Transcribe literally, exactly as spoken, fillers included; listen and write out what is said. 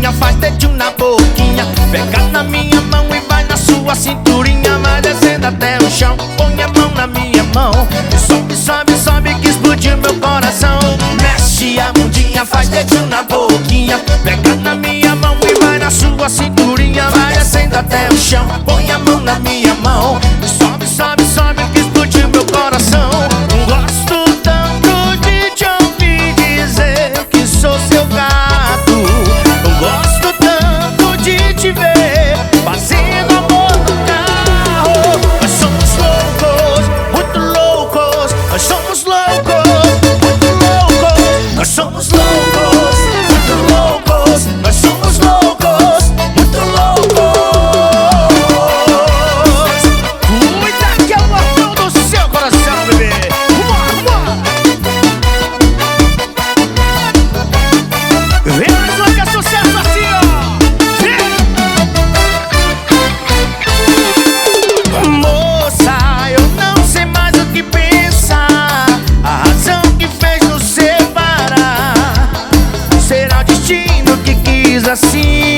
mundinha, faz dedinho na boquinha. Pega na minha mão e vai na sua cinturinha. Vai descendo até o chão, põe a mão na minha mão. E sobe, sobe, sobe que explodiu meu coração. Mexe a mundinha, faz dedinho na boquinha. Pega na minha mão e vai na sua cinturinha. Vai descendo até o chão, põe a mão na minha mão. E sobe, sobe, sobe que explodiu meu coração. Gosto tanto de te ouvir dizer que sou seu gato. Gosto tanto de te ver fazendo amor no carro. Nós somos loucos, muito loucos. Nós somos loucos, muito loucos. Nós somos loucos, muito loucos. Nós somos loucos, muito loucos. Cuida que é o botão do seu coração, bebê. Vem mais uma que é sucesso assim, ó. Vem. Moça, eu não sei mais o que pensar. A razão que fez nos separar será o destino que quis assim.